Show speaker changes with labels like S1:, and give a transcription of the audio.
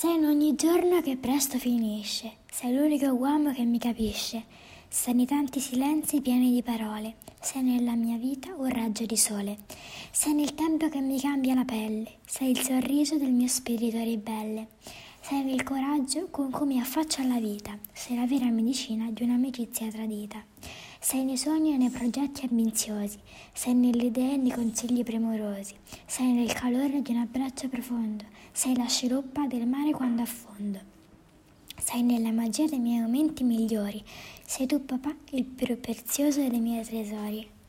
S1: Sei in ogni giorno che presto finisce, sei l'unico uomo che mi capisce, sei nei tanti silenzi pieni di parole, sei nella mia vita un raggio di sole, sei nel tempo che mi cambia la pelle, sei il sorriso del mio spirito ribelle, sei nel coraggio con cui mi affaccio alla vita, sei la vera medicina di un'amicizia tradita. Sei nei sogni e nei progetti ambiziosi, sei nelle idee e nei consigli premurosi, sei nel calore di un abbraccio profondo, sei la sciroppa del mare quando affondo. Sei nella magia dei miei momenti migliori, sei tu papà il più prezioso dei miei tesori.